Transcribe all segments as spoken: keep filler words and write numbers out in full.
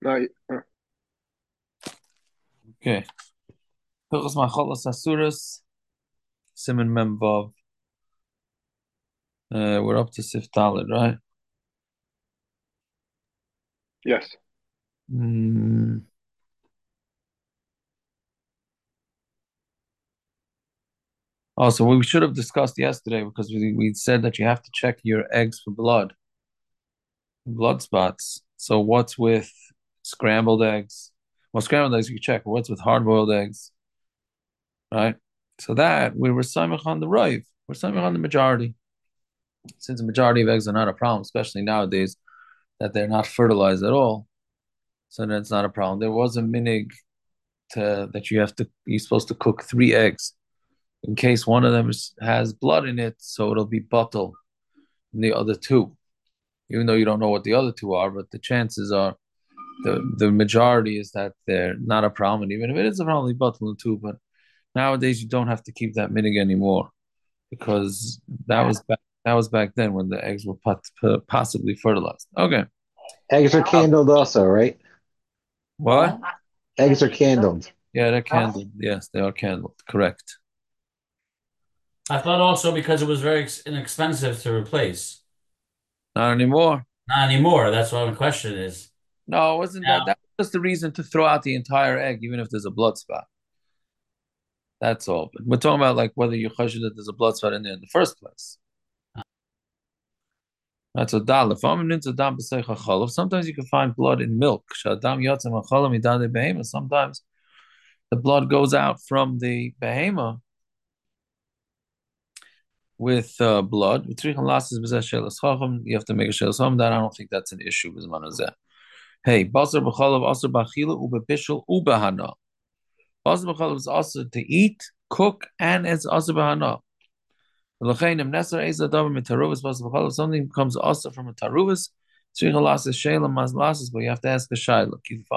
No, uh, Okay. Hilchos Machalos Asuras, Siman Mem Vav. Uh, we're up to Sif Daled, right? yes. Mm. Also, we should have discussed yesterday because we, we said that you have to check your eggs for blood, blood spots. So what's with scrambled eggs? Well, scrambled eggs you check. What's with hard-boiled eggs, right? So that we were samich on the rive. We're samich on the majority. Since the majority of eggs are not a problem, especially nowadays, that they're not fertilized at all. So then it's not a problem. There was a minig to, that you have to you're supposed to cook three eggs in case one of them is, has blood in it, so it'll be bottle in the other two. Even though you don't know what the other two are, but the chances are the the majority is that they're not a problem. And even if it is a problem, bottle in two. But nowadays you don't have to keep that minig anymore because that was back, that was back then when the eggs were pot, possibly fertilized. Okay. Eggs are Oh, candled also, right? what? Eggs are candled. Yeah, they're candled. Yes, they are candled. Correct. I thought also because it was very ex- inexpensive to replace. Not anymore. Not anymore. That's what my question is. No, it wasn't that. Now, That was the reason to throw out the entire egg, even if there's a blood spot. That's all. But we're talking about like whether you chashed that there's a blood spot in there in the first place. That's a dalif. Sometimes you can find blood in milk. Sometimes the blood goes out from the behema with uh, blood. You have to make a shelas chacham. That I don't think that's an issue. Hey, basar b'chalav asar b'achila ubebishul ubehana. Basar b'chalav is also to eat, cook, and it's asar b'hana. Something becomes also from a taruvas. But you have to ask the shayla.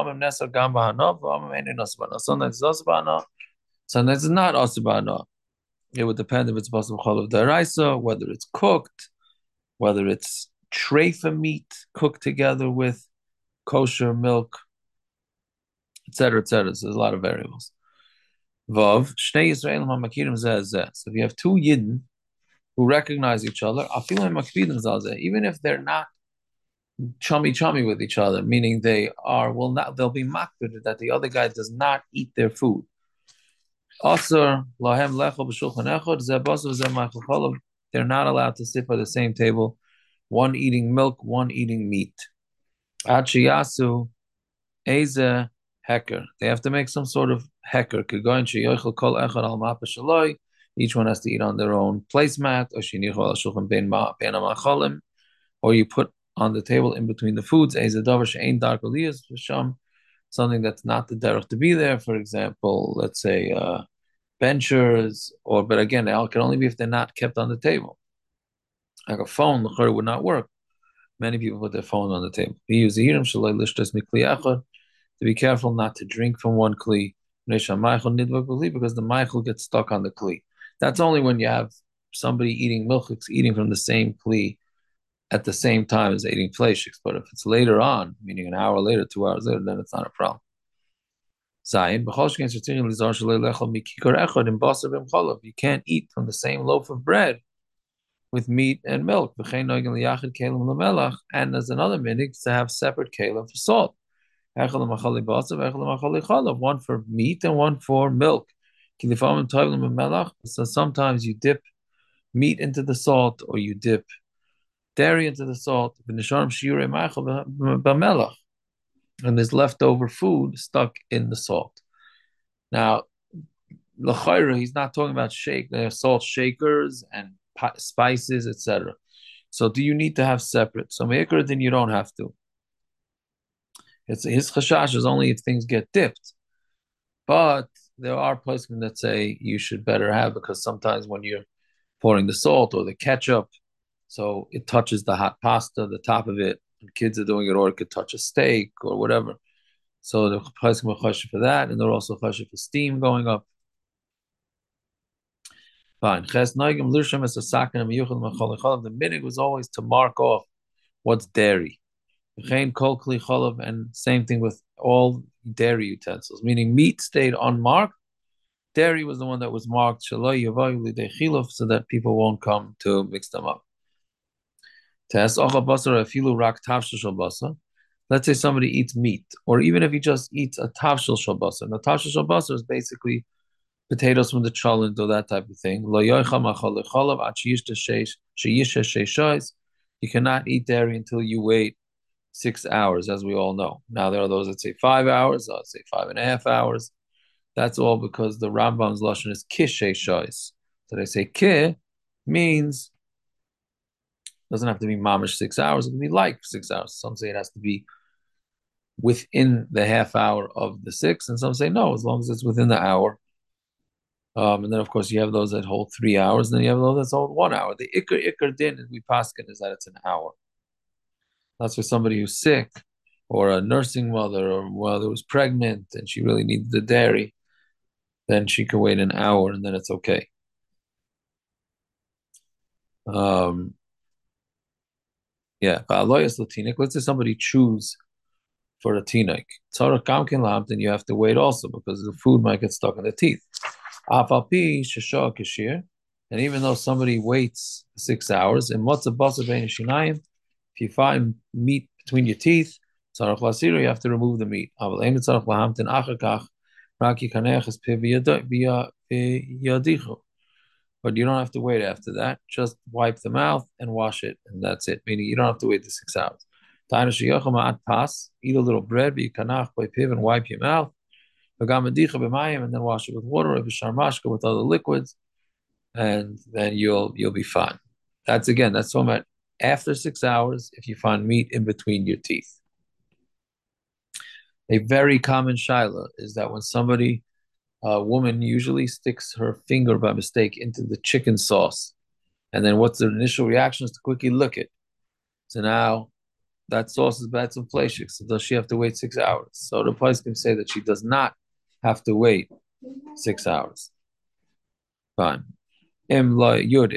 Sometimes it's also ba'ana, sometimes it's not also ba'ana. It would depend if it's basar b'chalav daraisa, whether it's cooked, whether it's treifa meat cooked together with kosher milk, et cetera, et cetera. So there's a lot of variables. Vav, Shnei Yisraelim HaMakirim Zeh Zeh. So if you have two Yidden who recognize each other, even if they're not chummy chummy with each other, meaning they are will not they'll be mocked that the other guy does not eat their food. Asur lahem lechol b'shulchan echad zeh basar zeh ma'achal cholav. They're not allowed to sit by the same table, one eating milk, one eating meat. Ad sheyasu eze hecker. They have to make some sort of hecker. Kegoin sheyochel kol echad al ma'apa shaloi. Each one has to eat on their own placemat, or shenichol al shulchan bein ma'acholim, or you put on the table in between the foods, something that's not the derech to be there. For example, let's say uh, benchers, or but again, it can only be if they're not kept on the table. Like a phone, the would not work. Many people put their phone on the table. To be careful not to drink from one kli, because the meichel gets stuck on the kli. That's only when you have somebody eating milk, eating from the same kli at the same time as eating fleishiks. But if it's later on, meaning an hour later, two hours later, then it's not a problem. Zayin, you can't eat from the same loaf of bread with meat and milk. And there's another minig to have separate kalim for salt. One for meat and one for milk. So sometimes you dip meat into the salt, or you dip dairy into the salt, and there's leftover food stuck in the salt. Now, l'chayra, he's not talking about shake, uh, salt shakers and spices, et cetera. So, do you need to have separate? So, me'ikr, then you don't have to. It's his chashash is only if things get dipped, but there are places that say you should better have, because sometimes when you're pouring the salt or the ketchup, so it touches the hot pasta, the top of it, and kids are doing it, or it could touch a steak or whatever. So the poskim are chashiv for that, and they're also chashiv for steam going up. Fine. Ches noigim lirsham es a sakin miyuchel machol echol. The minig was always to mark off what's dairy. And same thing with all dairy utensils, meaning meat stayed unmarked. Dairy was the one that was marked so that people won't come to mix them up. Let's say somebody eats meat, or even if he just eats a tavshil shel basar. Now, tavshil shel basar is basically potatoes from the cholent or that type of thing. You cannot eat dairy until you wait six hours, as we all know. Now, there are those that say five hours, others say five and a half hours. That's all because the Rambam's lashon is kishe shois. So they say ki means doesn't have to be mamish six hours. It can be like six hours. Some say it has to be within the half hour of the six, and some say no, as long as it's within the hour. Um, and then of course you have those that hold three hours, and then you have those that hold one hour. The ikar ikar din we paskin is that it's an hour. That's for somebody who's sick, or a nursing mother, or mother who's pregnant and she really needs the dairy. Then she can wait an hour, and then it's okay. Um, yeah, let's say somebody choose for a tinik. Then you have to wait also because the food might get stuck in the teeth. And even though somebody waits six hours, if you find meat between your teeth, you have to remove the meat. But you don't have to wait after that. Just wipe the mouth and wash it, and that's it. Meaning you don't have to wait the six hours. Eat a little bread, and wipe your mouth, and then wash it with water, with other liquids, and then you'll you'll be fine. That's again, that's talking about after six hours if you find meat in between your teeth. A very common shaila is that when somebody a woman usually sticks her finger by mistake into the chicken sauce. And then what's the initial reaction is to quickly lick it. So now that sauce is bad some fleshik. So does she have to wait six hours? So the place can say that she does not have to wait six hours. Fine. Let's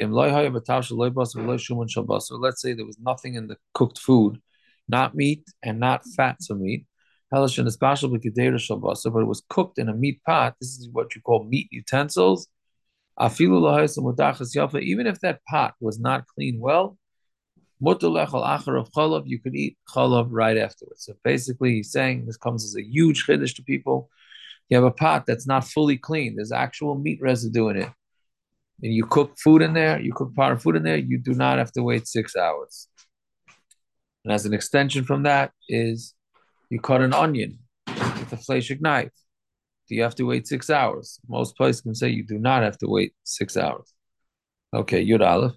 say there was nothing in the cooked food, not meat and not fats of meat. But it was cooked in a meat pot. This is what you call meat utensils. Even if that pot was not cleaned well, you could eat chalav right afterwards. So basically, he's saying this comes as a huge chiddush to people. You have a pot that's not fully clean. There's actual meat residue in it. And you cook food in there, you cook part of food in there, you do not have to wait six hours. And as an extension from that is you cut an onion with a fleshik knife. Do you have to wait six hours? Most places can say you do not have to wait six hours. Okay, Yud Aleph.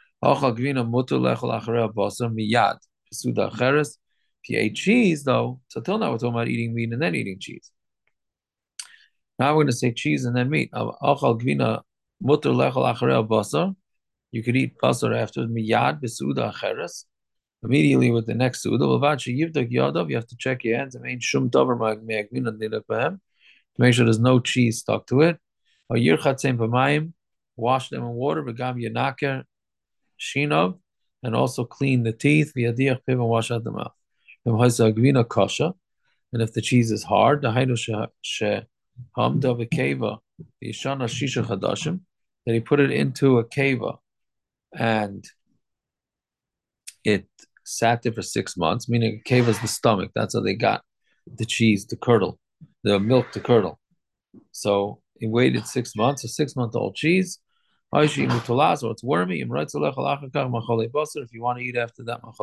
If you ate cheese, though, so till now we're talking about eating meat and then eating cheese. Now we're going to say cheese and then meat. You could eat basar after miyad besuda acheres. Immediately with the next suda, you have to check your hands. To make sure there's no cheese stuck to it. Wash them in water, and also clean the teeth, and wash out the mouth. And if the cheese is hard, that he put it into a keva and it sat there for six months, meaning a keva is the stomach. That's how they got the cheese to curdle, the milk to curdle. So he waited six months, a six-month-old cheese. Or it's wormy. If you want to eat after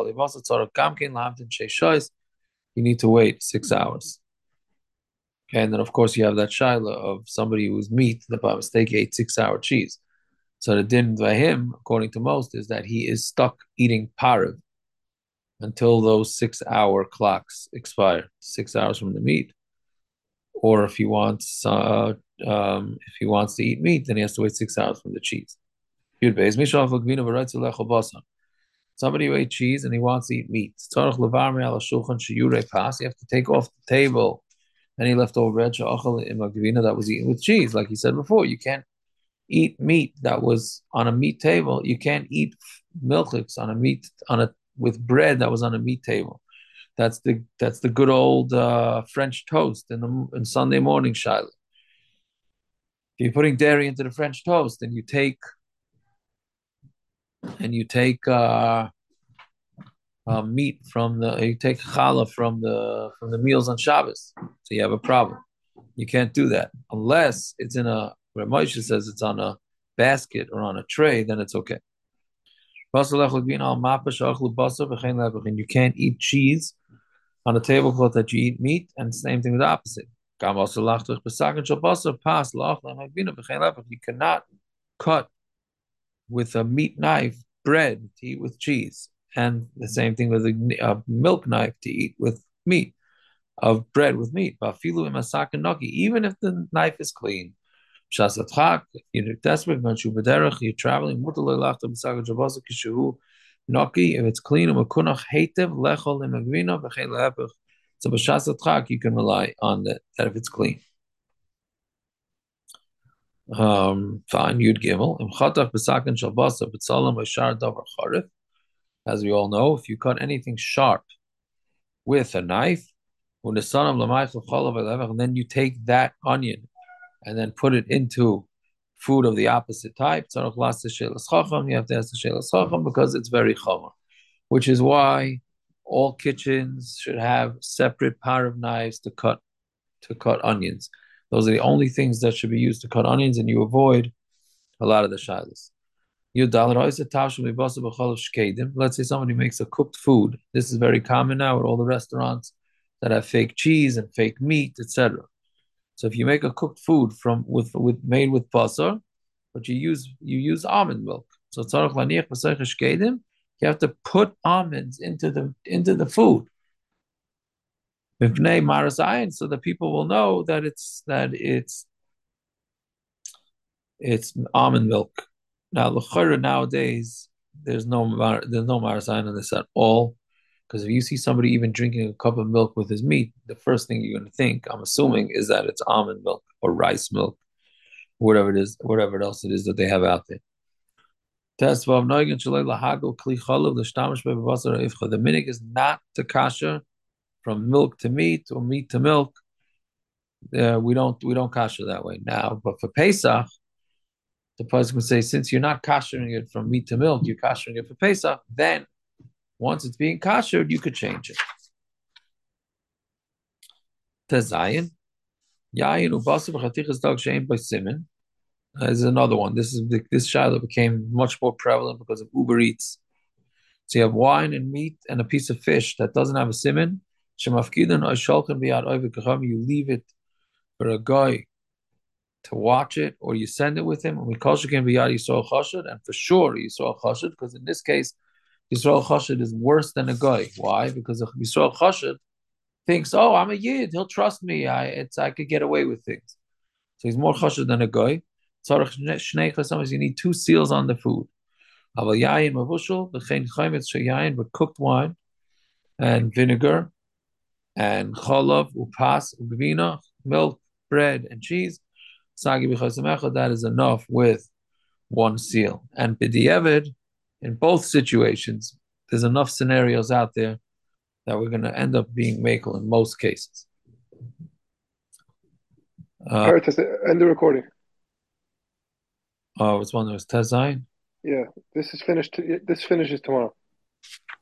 that, you need to wait six hours. Okay, and then of course you have that shaila of somebody who's meat that by mistake ate six-hour cheese. So the din by him, according to most, is that he is stuck eating pariv until those six-hour clocks expire, six hours from the meat. Or if he wants, uh, um, if he wants to eat meat, then he has to wait six hours from the cheese. Somebody who ate cheese and he wants to eat meat. You have to take off the table any leftover bread that was eaten with cheese. Like he said before, you can't eat meat that was on a meat table. You can't eat milchiks on a meat on a with bread that was on a meat table. That's the that's the good old uh, French toast in the in Sunday morning, Shiloh. If you're putting dairy into the French toast, and you take and you take uh, uh, meat from the you take challah from the from the meals on Shabbos, so you have a problem. You can't do that unless it's in a where Moshe says it's on a basket or on a tray, then it's okay. And you can't eat cheese on a tablecloth that you eat meat, and same thing with the opposite. You cannot cut with a meat knife bread to eat with cheese, and the same thing with a, a milk knife to eat with meat, of bread with meat. Even if the knife is clean. You're desperate, you're traveling, if it's clean, so you can rely on that, that if it's clean. Um, fine, Yud Gimel. As we all know, if you cut anything sharp with a knife, and then you take that onion and then put it into food of the opposite type, you have to ask the Shelas Chacham because it's very chomer, which is why all kitchens should have separate pair of knives to cut to cut onions. Those are the only things that should be used to cut onions, and you avoid a lot of the shilas. Let's say somebody makes a cooked food. This is very common now at all the restaurants that have fake cheese and fake meat, et cetera. So if you make a cooked food from with with made with basar, but you use you use almond milk. So you have to put almonds into the into the food. So that people will know that it's that it's it's almond milk. Now, l'chayra nowadays, there's no there's no marasayan on this at all, because if you see somebody even drinking a cup of milk with his meat, the first thing you're going to think, I'm assuming, is that it's almond milk or rice milk, whatever it is, whatever else it is that they have out there. The minig is not to kasher from milk to meat or meat to milk. Uh, we don't we don't kasher that way now. But for Pesach, the person can say, since you're not kashering it from meat to milk, you're kashering it for Pesach. Then, once it's being kashered, you could change it. Tezayin, yayin ubasav chatichas dog shein by simon. Is another one. This is the, this shiloh became much more prevalent because of Uber Eats. So you have wine and meat and a piece of fish that doesn't have a simon. You leave it for a guy to watch it, or you send it with him. And we call it can be Yisrael Chashad, and for sure Yisrael Chashad, because in this case, Yisrael Chashad is worse than a guy. Why? Because Yisrael Chashad thinks, oh, I'm a Yid, he'll trust me. I it's I could get away with things. So he's more Chashad than a guy. Sometimes you need two seals on the food. But cooked wine and vinegar and chalav, upas, ugvina, milk, bread, and cheese. That is enough with one seal. And b'di'evid, in both situations, there's enough scenarios out there that we're going to end up being makel in most cases. Uh, end the recording. Oh, it's one that was Tezayin? Yeah, this is finished. This finishes tomorrow.